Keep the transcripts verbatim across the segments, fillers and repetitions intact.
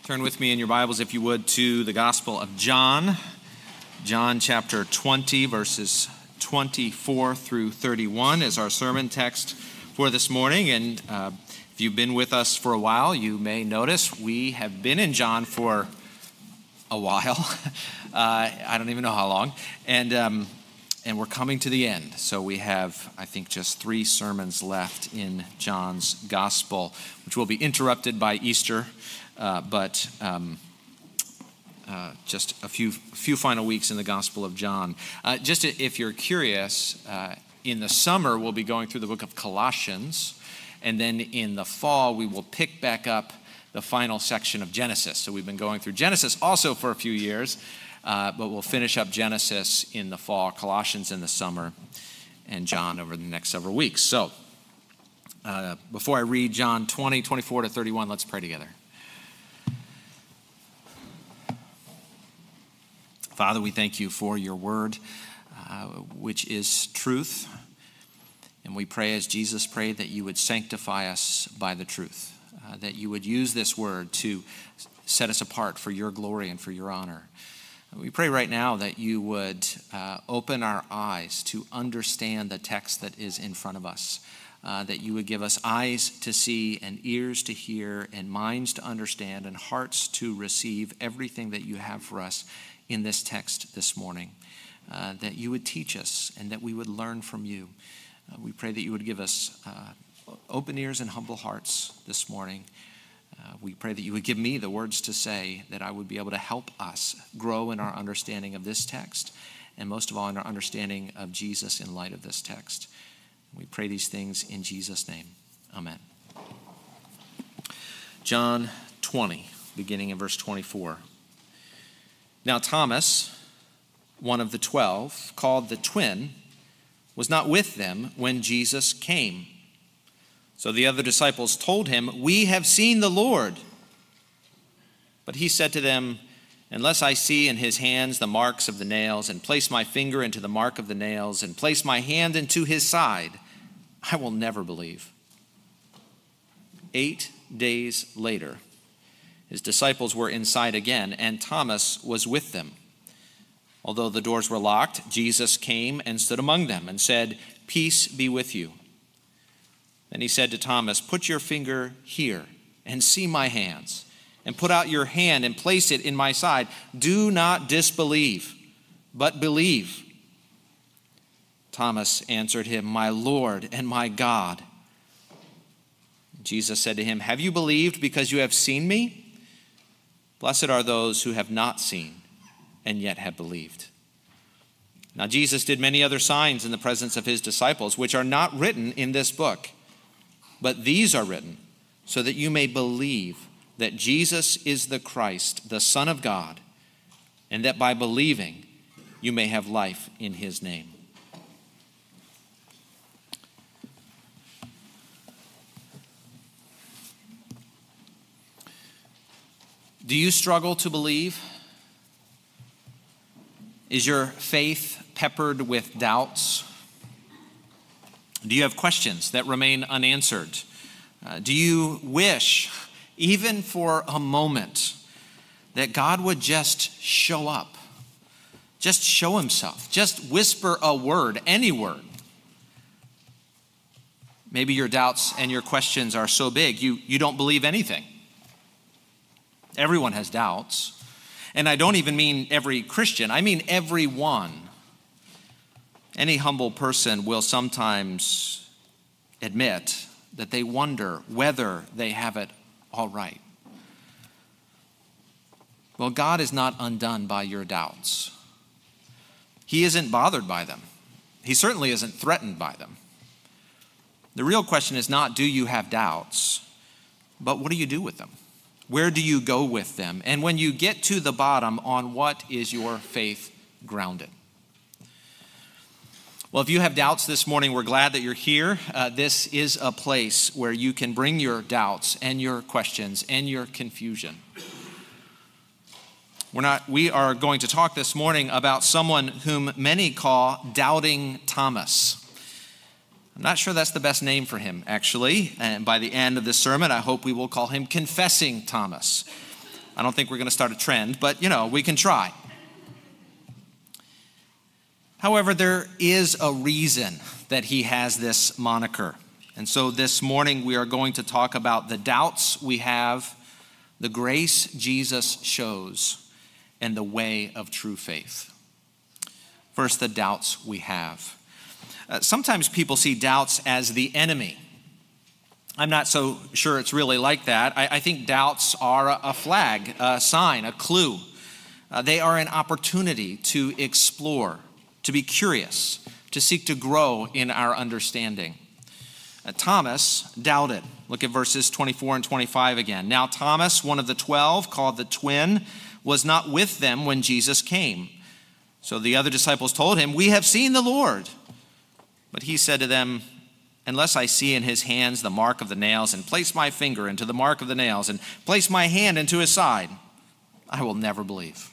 Turn with me in your Bibles, if you would, to the Gospel of John. John chapter twenty, verses twenty-four through thirty-one is our sermon text for this morning. And uh, if you've been with us for a while, you may notice we have been in John for a while. uh, I don't even know how long. And um, and we're coming to the end. So we have, I think, just three sermons left in John's Gospel, which will be interrupted by Easter. Uh, but um, uh, just a few few final weeks in the Gospel of John. Uh, just if you're curious, uh, in the summer we'll be going through the book of Colossians, and then in the fall we will pick back up the final section of Genesis. So we've been going through Genesis also for a few years, uh, but we'll finish up Genesis in the fall, Colossians in the summer, and John over the next several weeks. So uh, before I read John twenty, twenty-four to thirty-one, let's pray together. Father, we thank you for your word, uh, which is truth. And we pray, as Jesus prayed, that you would sanctify us by the truth, uh, that you would use this word to set us apart for your glory and for your honor. And we pray right now that you would uh, open our eyes to understand the text that is in front of us, uh, that you would give us eyes to see and ears to hear and minds to understand and hearts to receive everything that you have for us in this text this morning, uh, that you would teach us and that we would learn from you. Uh, we pray that you would give us uh, open ears and humble hearts this morning. Uh, we pray that you would give me the words to say, that I would be able to help us grow in our understanding of this text, and most of all in our understanding of Jesus in light of this text. We pray these things in Jesus' name. Amen. John twenty, beginning in verse twenty-four. Now Thomas, one of the twelve, called the twin, was not with them when Jesus came. So the other disciples told him, "We have seen the Lord." But he said to them, "Unless I see in his hands the marks of the nails, and place my finger into the mark of the nails, and place my hand into his side, I will never believe." Eight days later, his disciples were inside again, and Thomas was with them. Although the doors were locked, Jesus came and stood among them and said, "Peace be with you." Then he said to Thomas, "Put your finger here and see my hands, and put out your hand and place it in my side. Do not disbelieve, but believe." Thomas answered him, "My Lord and my God." Jesus said to him, "Have you believed because you have seen me? Blessed are those who have not seen and yet have believed." Now Jesus did many other signs in the presence of his disciples, which are not written in this book. But these are written so that you may believe that Jesus is the Christ, the Son of God, and that by believing you may have life in his name. Do you struggle to believe? Is your faith peppered with doubts? Do you have questions that remain unanswered? Uh, do you wish, even for a moment, that God would just show up? Just show himself. Just whisper a word, any word. Maybe your doubts and your questions are so big you, you don't believe anything. Everyone has doubts. And I don't even mean every Christian. I mean everyone. Any humble person will sometimes admit that they wonder whether they have it all right. Well, God is not undone by your doubts. He isn't bothered by them. He certainly isn't threatened by them. The real question is not, do you have doubts, but what do you do with them? Where do you go with them? And when you get to the bottom, on what is your faith grounded? Well, if you have doubts this morning, we're glad that you're here. Uh, this is a place where you can bring your doubts and your questions and your confusion. We're not, we are going to talk this morning about someone whom many call Doubting Thomas. I'm not sure that's the best name for him, actually. And by the end of this sermon, I hope we will call him Confessing Thomas. I don't think we're going to start a trend, but, you know, we can try. However, there is a reason that he has this moniker. And so this morning we are going to talk about the doubts we have, the grace Jesus shows, and the way of true faith. First, the doubts we have. Uh, sometimes people see doubts as the enemy. I'm not so sure it's really like that. I, I think doubts are a, a flag, a sign, a clue. Uh, they are an opportunity to explore, to be curious, to seek to grow in our understanding. Uh, Thomas doubted. Look at verses twenty-four and twenty-five again. Now Thomas, one of the twelve, called the twin, was not with them when Jesus came. So the other disciples told him, "We have seen the Lord." But he said to them, "Unless I see in his hands the mark of the nails, and place my finger into the mark of the nails, and place my hand into his side, I will never believe."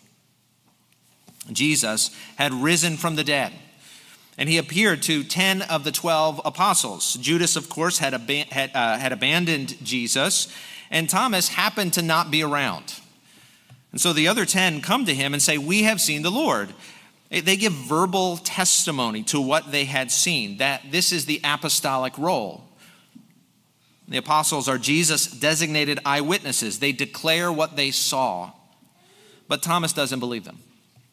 Jesus had risen from the dead, and he appeared to ten of the twelve apostles. Judas, of course, had, ab- had, uh, had abandoned Jesus, and Thomas happened to not be around. And so the other ten come to him and say, "We have seen the Lord." They give verbal testimony to what they had seen, that this is the apostolic role. The apostles are Jesus' designated eyewitnesses. They declare what they saw, but Thomas doesn't believe them.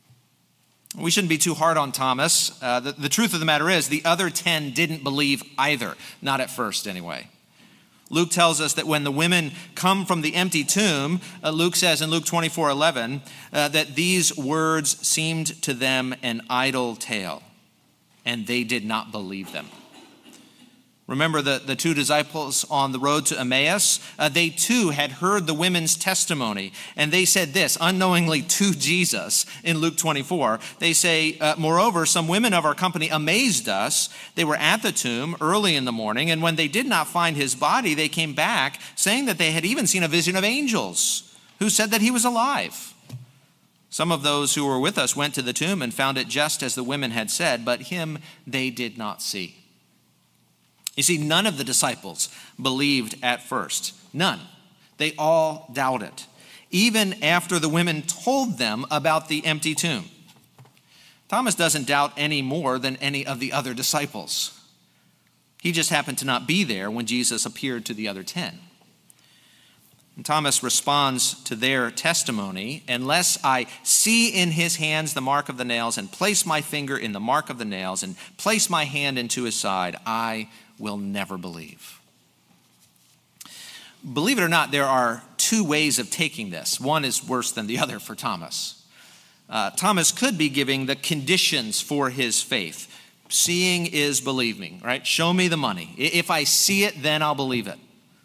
We shouldn't be too hard on Thomas. Uh, the, the truth of the matter is the other ten didn't believe either, not at first anyway. Luke tells us that when the women come from the empty tomb, uh, Luke says in Luke twenty-four eleven, uh, that these words seemed to them an idle tale, and they did not believe them. Remember the, the two disciples on the road to Emmaus? Uh, they too had heard the women's testimony, and they said this unknowingly to Jesus in Luke twenty-four. They say, uh, "Moreover, some women of our company amazed us. They were at the tomb early in the morning, and when they did not find his body, they came back, saying that they had even seen a vision of angels who said that he was alive. Some of those who were with us went to the tomb and found it just as the women had said, but him they did not see." You see, none of the disciples believed at first. None. They all doubted, even after the women told them about the empty tomb. Thomas doesn't doubt any more than any of the other disciples. He just happened to not be there when Jesus appeared to the other ten. And Thomas responds to their testimony, "Unless I see in his hands the mark of the nails, and place my finger in the mark of the nails, and place my hand into his side, I will never believe." Believe it or not, there are two ways of taking this. One is worse than the other for Thomas. Uh, Thomas could be giving the conditions for his faith. Seeing is believing, right? Show me the money. If I see it, then I'll believe it.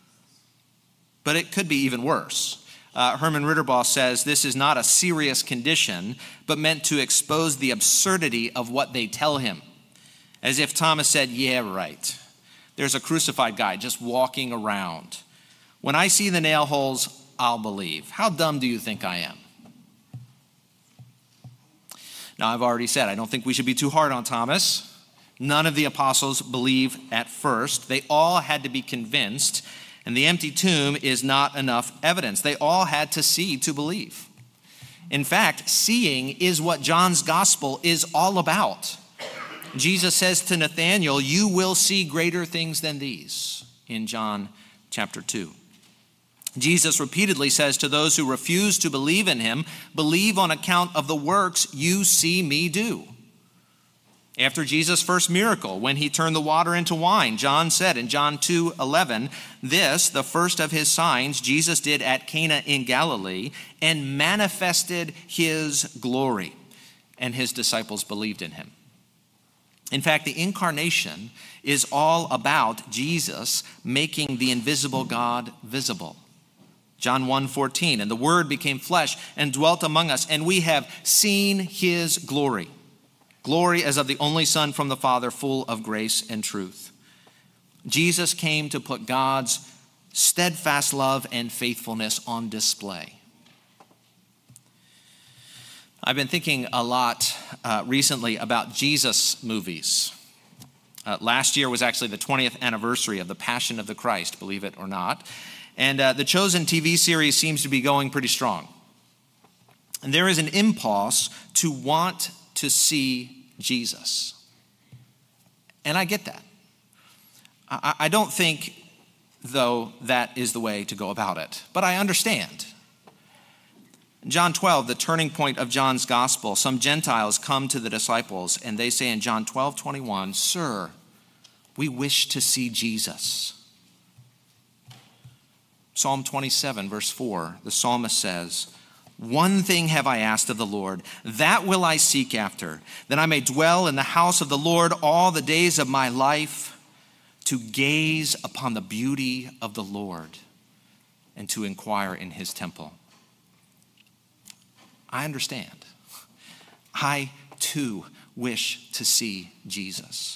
But it could be even worse. Uh, Herman Ritterbaugh says this is not a serious condition, but meant to expose the absurdity of what they tell him. As if Thomas said, "Yeah, right. There's a crucified guy just walking around. When I see the nail holes, I'll believe. How dumb do you think I am?" Now, I've already said, I don't think we should be too hard on Thomas. None of the apostles believe at first. They all had to be convinced, and the empty tomb is not enough evidence. They all had to see to believe. In fact, seeing is what John's gospel is all about. Jesus says to Nathanael, "You will see greater things than these," in John chapter two. Jesus repeatedly says to those who refuse to believe in him, "Believe on account of the works you see me do." After Jesus' first miracle, when he turned the water into wine, John said in John two eleven, "This, the first of his signs, Jesus did at Cana in Galilee, and manifested his glory, and his disciples believed in him." In fact, the incarnation is all about Jesus making the invisible God visible. John one fourteen, "And the Word became flesh and dwelt among us, and we have seen his glory. Glory as of the only Son from the Father, full of grace and truth." Jesus came to put God's steadfast love and faithfulness on display. I've been thinking a lot uh, recently about Jesus movies. Uh, last year was actually the twentieth anniversary of the Passion of the Christ, believe it or not. And uh, the Chosen T V series seems to be going pretty strong. there is an impulse to want to see Jesus. And I get that. I, I don't think, though, that is the way to go about it, but I understand. In John twelve, the turning point of John's gospel, some Gentiles come to the disciples and they say in John twelve twenty-one, "Sir, we wish to see Jesus." Psalm twenty-seven, verse four, the psalmist says, "One thing have I asked of the Lord, that will I seek after, that I may dwell in the house of the Lord all the days of my life, to gaze upon the beauty of the Lord and to inquire in his temple." I understand. I too wish to see Jesus.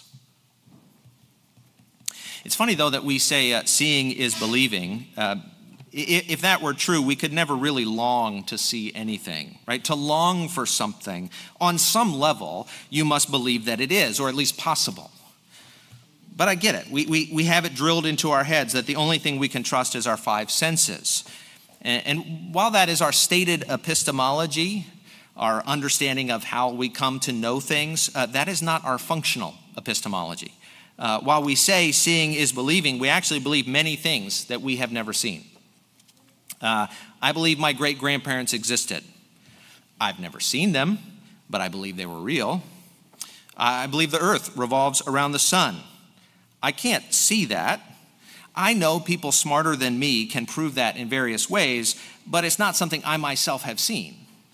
It's funny, though, that we say uh, seeing is believing. Uh, if that were true, we could never really long to see anything, right? To long for something, on some level, you must believe that it is, or at least possible. But I get it. We, we, we have it drilled into our heads that the only thing we can trust is our five senses. And, and while that is our stated epistemology, our understanding of how we come to know things, uh, that is not our functional epistemology. Uh, while we say seeing is believing, we actually believe many things that we have never seen. Uh, I believe my great-grandparents existed. I've never seen them, but I believe they were real. I believe the earth revolves around the sun. I can't see that. I know people smarter than me can prove that in various ways, but it's not something I myself have seen.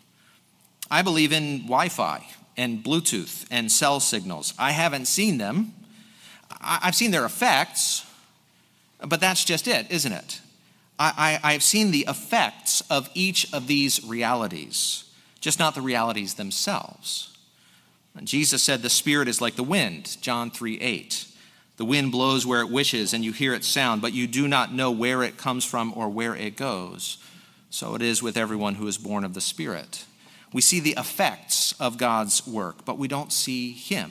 I believe in Wi-Fi and Bluetooth and cell signals. I haven't seen them. I've seen their effects, but that's just it, isn't it? I, I, I've seen the effects of each of these realities, just not the realities themselves. And Jesus said the Spirit is like the wind, John three eight. The wind blows where it wishes, and you hear its sound, but you do not know where it comes from or where it goes. So it is with everyone who is born of the Spirit. We see the effects of God's work, but we don't see him.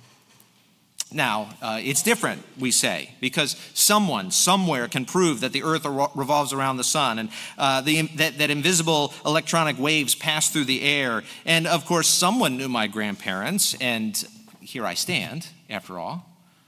Now, uh, it's different, we say, because someone, somewhere can prove that the earth revolves around the sun, and uh, the, that, that invisible electronic waves pass through the air. And of course, someone knew my grandparents, and here I stand, after all.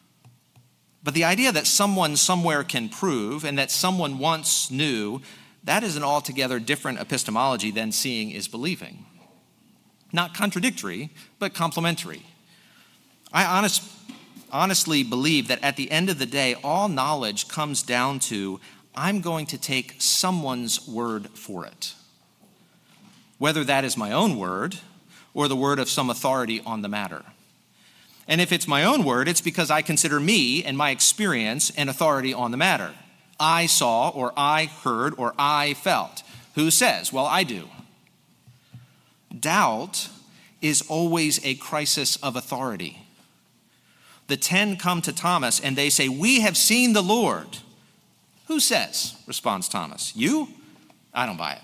But the idea that someone somewhere can prove and that someone once knew, that is an altogether different epistemology than seeing is believing. Not contradictory, but complementary. I honest, honestly believe that at the end of the day, all knowledge comes down to, I'm going to take someone's word for it. Whether that is my own word or the word of some authority on the matter. And if it's my own word, it's because I consider me and my experience an authority on the matter. I saw, or I heard, or I felt. Who says? Well, I do. Doubt is always a crisis of authority. The ten come to Thomas and they say, "We have seen the Lord." "Who says?" responds Thomas. "You?" I don't buy it.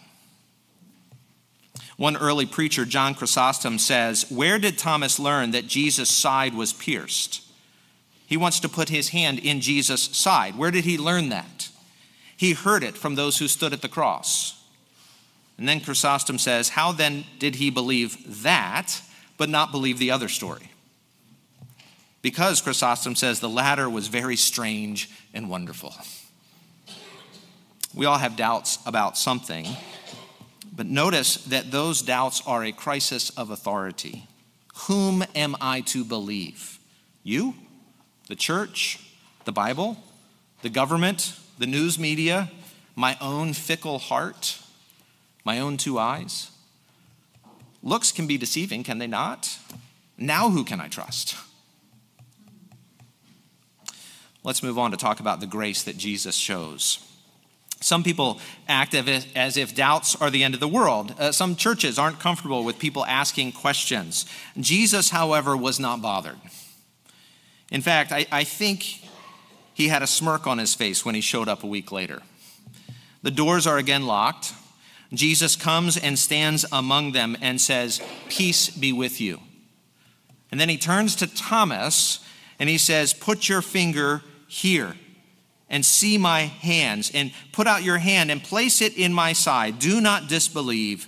One early preacher, John Chrysostom, says, "Where did Thomas learn that Jesus' side was pierced?" He wants to put his hand in Jesus' side. Where did he learn that? He heard it from those who stood at the cross. And then Chrysostom says, how then did he believe that, but not believe the other story? Because, Chrysostom says, the latter was very strange and wonderful. We all have doubts about something. But notice that those doubts are a crisis of authority. Whom am I to believe? You? The church? The Bible? The government? The news media? My own fickle heart? My own two eyes? Looks can be deceiving, can they not? Now who can I trust? Let's move on to talk about the grace that Jesus shows. Some people act as if doubts are the end of the world. Uh, some churches aren't comfortable with people asking questions. Jesus, however, was not bothered. In fact, I, I think he had a smirk on his face when he showed up a week later. The doors are again locked. Jesus comes and stands among them and says, "Peace be with you." And then he turns to Thomas and he says, "Put your finger here and see my hands, and put out your hand and place it in my side. Do not disbelieve,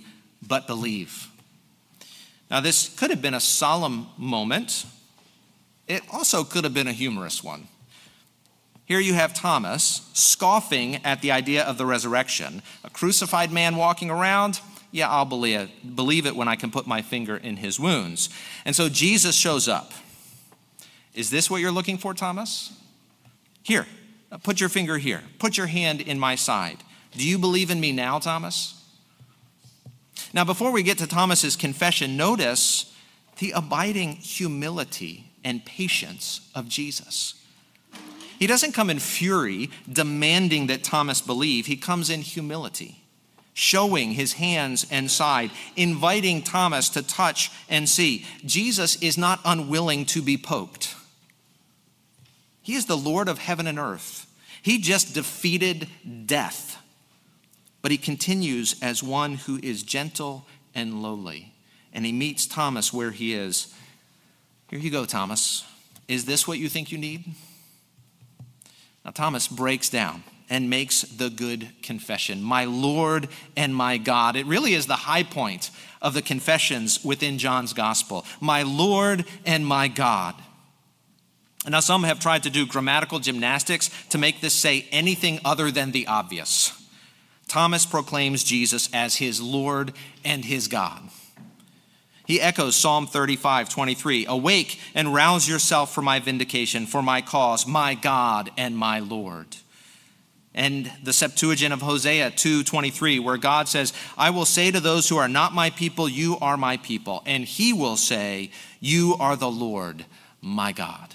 but believe. Now, this could have been a solemn moment. It also could have been a humorous one. Here you have Thomas scoffing at the idea of the resurrection. A crucified man walking around? Yeah, I'll believe it, believe it when I can put my finger in his wounds. And so Jesus shows up. Is this what you're looking for, Thomas? Here, put your finger here. Put your hand in my side. Do you believe in me now, Thomas? Now, before we get to Thomas's confession, notice the abiding humility and patience of Jesus. He doesn't come in fury, demanding that Thomas believe. He comes in humility, showing his hands and side, inviting Thomas to touch and see. Jesus is not unwilling to be poked. He is the Lord of heaven and earth. He just defeated death. But he continues as one who is gentle and lowly. And he meets Thomas where he is. Here you go, Thomas. Is this what you think you need? Now, Thomas breaks down and makes the good confession. My Lord and my God. It really is the high point of the confessions within John's gospel. My Lord and my God. Now, some have tried to do grammatical gymnastics to make this say anything other than the obvious. Thomas proclaims Jesus as his Lord and his God. He echoes Psalm thirty-five, twenty-three. Awake and rouse yourself for my vindication, for my cause, my God and my Lord. And the Septuagint of Hosea two, twenty-three, where God says, I will say to those who are not my people, you are my people. And he will say, you are the Lord, my God.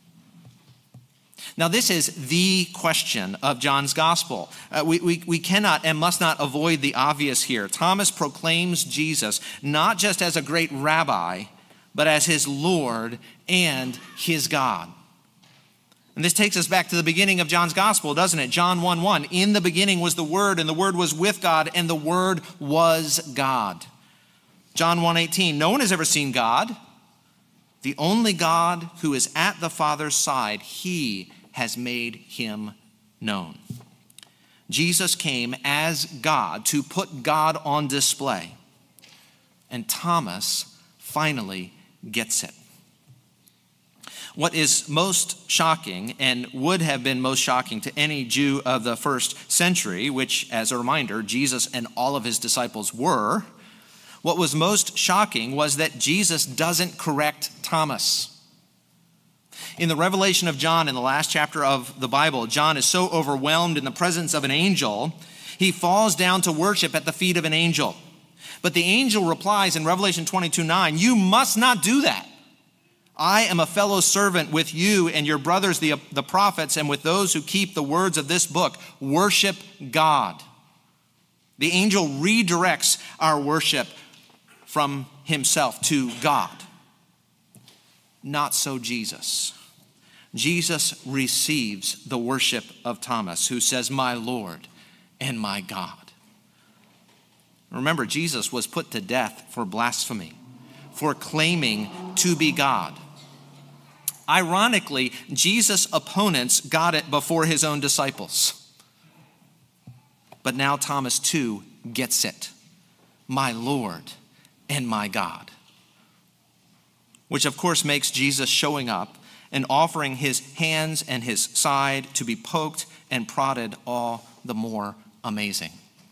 Now, this is the question of John's gospel. Uh, we, we, we cannot and must not avoid the obvious here. Thomas proclaims Jesus not just as a great rabbi, but as his Lord and his God. And this takes us back to the beginning of John's gospel, doesn't it? John one one, in the beginning was the Word, and the Word was with God, and the Word was God. John one eighteen, no one has ever seen God. The only God who is at the Father's side, he has made him known. Jesus came as God to put God on display. And Thomas finally gets it. What is most shocking, and would have been most shocking to any Jew of the first century, which, as a reminder, Jesus and all of his disciples were, what was most shocking was that Jesus doesn't correct Thomas. In the revelation of John in the last chapter of the Bible, John is so overwhelmed in the presence of an angel, he falls down to worship at the feet of an angel. But the angel replies in Revelation twenty-two nine, you must not do that. I am a fellow servant with you and your brothers, the, the prophets, and with those who keep the words of this book. Worship God. The angel redirects our worship from himself to God. Not so Jesus. Jesus receives the worship of Thomas, who says, my Lord and my God. Remember, Jesus was put to death for blasphemy, for claiming to be God. Ironically, Jesus' opponents got it before his own disciples. But now Thomas too gets it. My Lord and my God. Which of course makes Jesus showing up and offering his hands and his side to be poked and prodded all the more amazing.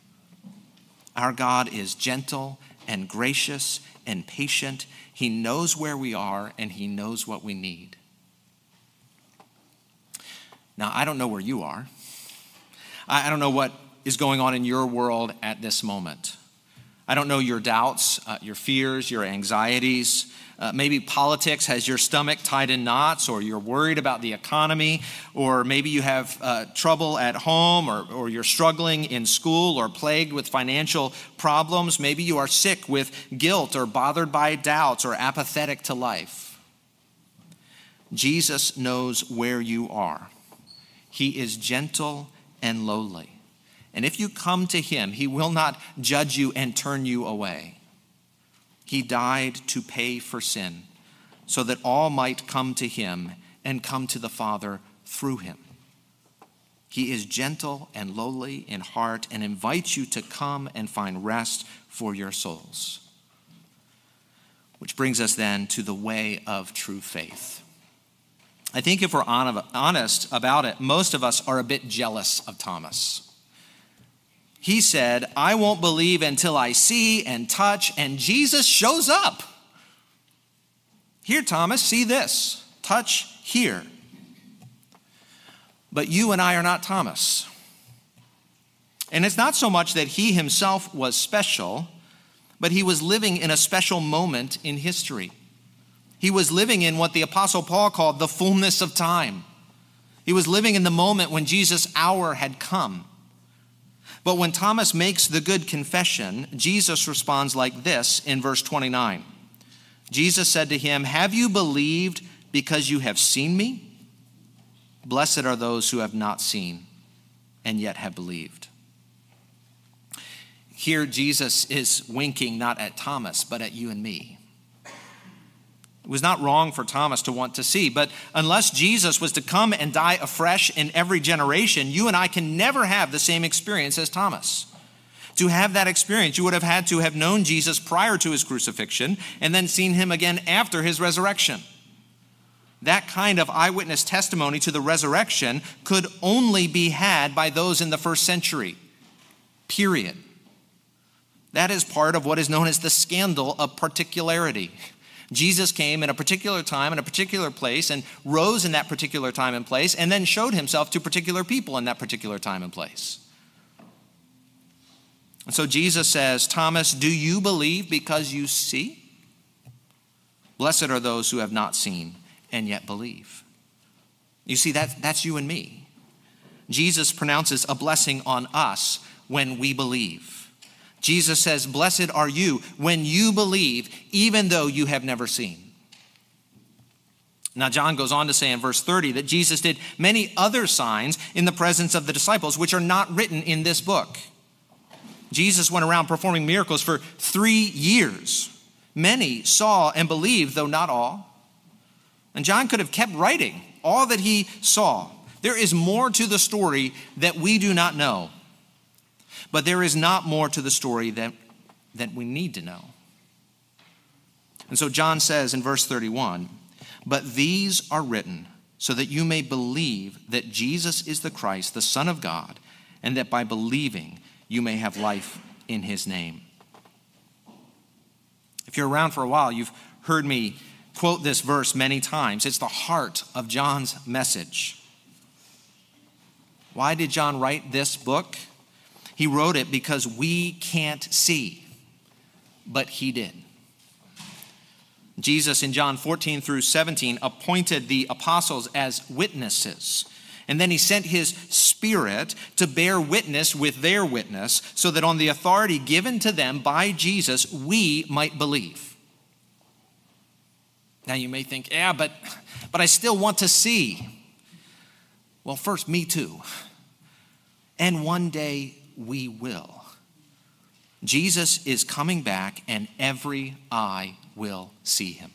Our God is gentle and gracious and patient. He knows where we are and he knows what we need. Now, I don't know where you are. I don't know what is going on in your world at this moment. I don't know your doubts, uh, your fears, your anxieties. Uh, maybe politics has your stomach tied in knots, or you're worried about the economy, or maybe you have uh, trouble at home, or, or you're struggling in school, or plagued with financial problems. Maybe you are sick with guilt, or bothered by doubts, or apathetic to life. Jesus knows where you are. He is gentle and lowly. And if you come to him, he will not judge you and turn you away. He died to pay for sin so that all might come to him and come to the Father through him. He is gentle and lowly in heart and invites you to come and find rest for your souls. Which brings us then to the way of true faith. I think if we're honest about it, most of us are a bit jealous of Thomas. He said, I won't believe until I see and touch, and Jesus shows up. Here, Thomas, see this. Touch here. But you and I are not Thomas. And it's not so much that he himself was special, but he was living in a special moment in history. He was living in what the Apostle Paul called the fullness of time. He was living in the moment when Jesus' hour had come. But when Thomas makes the good confession, Jesus responds like this in verse twenty-nine. Jesus said to him, have you believed because you have seen me? Blessed are those who have not seen and yet have believed. Here Jesus is winking not at Thomas, but at you and me. It was not wrong for Thomas to want to see, but unless Jesus was to come and die afresh in every generation, you and I can never have the same experience as Thomas. To have that experience, you would have had to have known Jesus prior to his crucifixion and then seen him again after his resurrection. That kind of eyewitness testimony to the resurrection could only be had by those in the first century, period. That is part of what is known as the scandal of particularity. Jesus came in a particular time, in a particular place, and rose in that particular time and place, and then showed himself to particular people in that particular time and place. And so Jesus says, Thomas, do you believe because you see? Blessed are those who have not seen and yet believe. You see, that, that's you and me. Jesus pronounces a blessing on us when we believe. Jesus says, blessed are you when you believe, even though you have never seen. Now, John goes on to say in verse thirty that Jesus did many other signs in the presence of the disciples, which are not written in this book. Jesus went around performing miracles for three years. Many saw and believed, though not all. And John could have kept writing all that he saw. There is more to the story that we do not know. But there is not more to the story that, that we need to know. And so John says in verse thirty-one, but these are written so that you may believe that Jesus is the Christ, the Son of God, and that by believing you may have life in his name. If you're around for a while, you've heard me quote this verse many times. It's the heart of John's message. Why did John write this book? He wrote it because we can't see, but he did. Jesus in John fourteen through seventeen appointed the apostles as witnesses. And then he sent his Spirit to bear witness with their witness so that on the authority given to them by Jesus, we might believe. Now you may think, yeah, but, but I still want to see. Well, first, me too. And one day we will. Jesus is coming back and every eye will see him.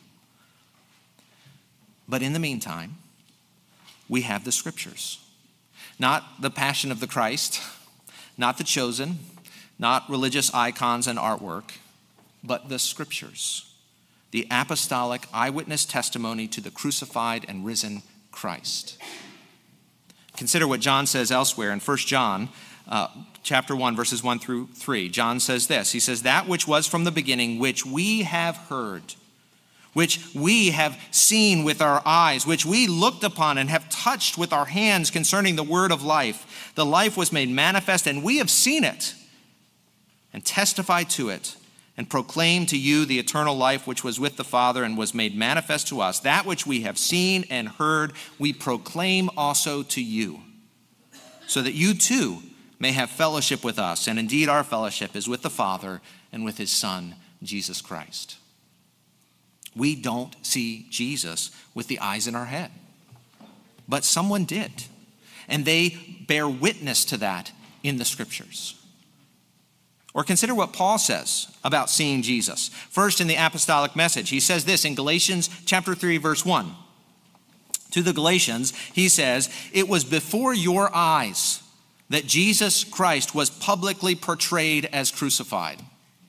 But in the meantime, we have the scriptures. Not the Passion of the Christ, not the Chosen, not religious icons and artwork, but the scriptures. The apostolic eyewitness testimony to the crucified and risen Christ. Consider what John says elsewhere in First John uh, chapter one, verses one through three. John says this. He says, that which was from the beginning, which we have heard, which we have seen with our eyes, which we looked upon and have touched with our hands concerning the word of life. The life was made manifest, and we have seen it and testified to it and proclaim to you the eternal life which was with the Father and was made manifest to us. That which we have seen and heard, we proclaim also to you, so that you too may have fellowship with us. And indeed, our fellowship is with the Father and with his Son, Jesus Christ. We don't see Jesus with the eyes in our head, but someone did, and they bear witness to that in the scriptures. Or consider what Paul says about seeing Jesus. First, in the apostolic message, he says this in Galatians chapter three, verse one. To the Galatians, he says, it was before your eyes that Jesus Christ was publicly portrayed as crucified.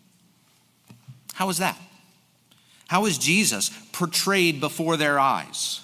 How is that? How is Jesus portrayed before their eyes?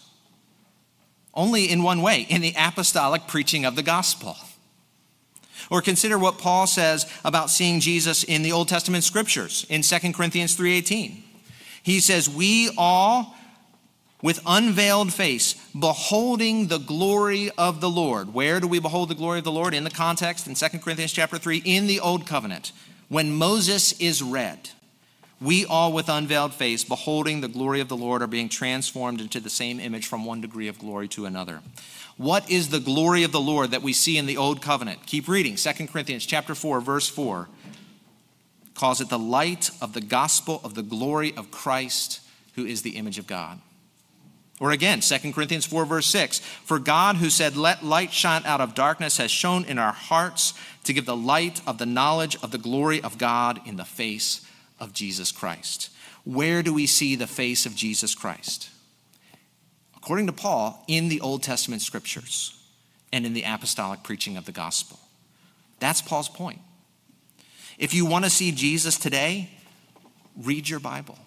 Only in one way, in the apostolic preaching of the gospel. Or consider what Paul says about seeing Jesus in the Old Testament scriptures in Second Corinthians three eighteen. He says, we all, with unveiled face, beholding the glory of the Lord. Where do we behold the glory of the Lord? In the context in Second Corinthians chapter three, in the Old Covenant, when Moses is read. We all with unveiled face, beholding the glory of the Lord, are being transformed into the same image from one degree of glory to another. What is the glory of the Lord that we see in the Old Covenant? Keep reading. Second Corinthians chapter four, verse four calls it the light of the gospel of the glory of Christ, who is the image of God. Or again, Second Corinthians four, verse six, for God who said, let light shine out of darkness, has shone in our hearts to give the light of the knowledge of the glory of God in the face of Jesus Christ. Where do we see the face of Jesus Christ? According to Paul, in the Old Testament scriptures and in the apostolic preaching of the gospel. That's Paul's point. If you want to see Jesus today, read your Bible.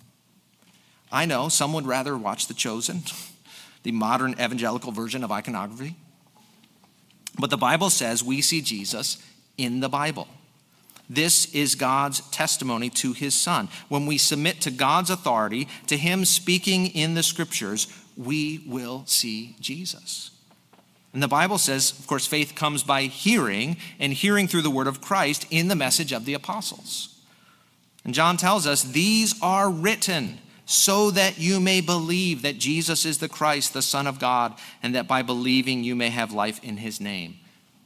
I know some would rather watch The Chosen, the modern evangelical version of iconography. But the Bible says we see Jesus in the Bible. This is God's testimony to his Son. When we submit to God's authority, to him speaking in the scriptures, we will see Jesus. And the Bible says, of course, faith comes by hearing, and hearing through the word of Christ in the message of the apostles. And John tells us, these are written so that you may believe that Jesus is the Christ, the Son of God, and that by believing you may have life in his name.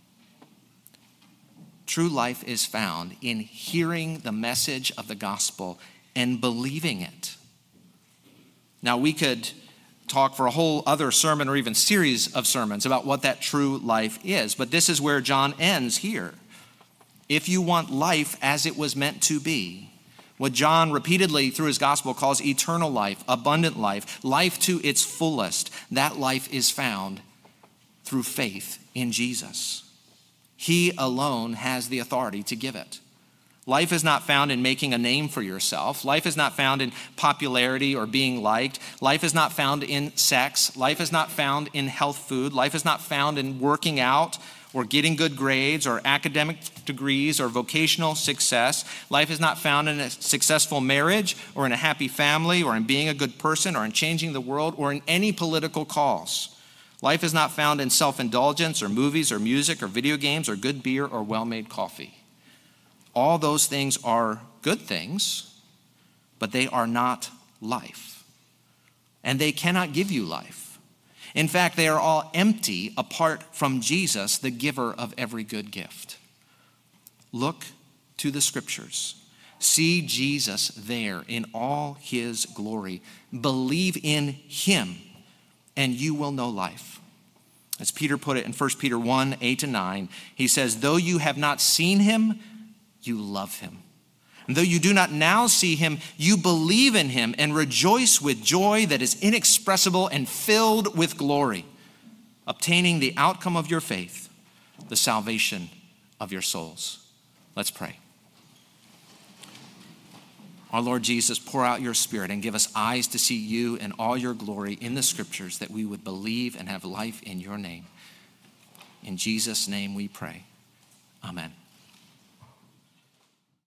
True life is found in hearing the message of the gospel and believing it. Now, we could talk for a whole other sermon or even series of sermons about what that true life is, but this is where John ends here. If you want life as it was meant to be, what John repeatedly through his gospel calls eternal life, abundant life, life to its fullest, that life is found through faith in Jesus. He alone has the authority to give it. Life is not found in making a name for yourself. Life is not found in popularity or being liked. Life is not found in sex. Life is not found in health food. Life is not found in working out or getting good grades or academic degrees or vocational success. Life is not found in a successful marriage or in a happy family or in being a good person or in changing the world or in any political cause. Life is not found in self-indulgence or movies or music or video games or good beer or well-made coffee. All those things are good things, but they are not life. And they cannot give you life. In fact, they are all empty apart from Jesus, the giver of every good gift. Look to the scriptures. See Jesus there in all his glory. Believe in him, and you will know life. As Peter put it in First Peter one, eight to nine, he says, though you have not seen him, you love him. And though you do not now see him, you believe in him and rejoice with joy that is inexpressible and filled with glory, obtaining the outcome of your faith, the salvation of your souls. Let's pray. Our Lord Jesus, pour out your Spirit and give us eyes to see you and all your glory in the scriptures, that we would believe and have life in your name. In Jesus' name we pray. Amen.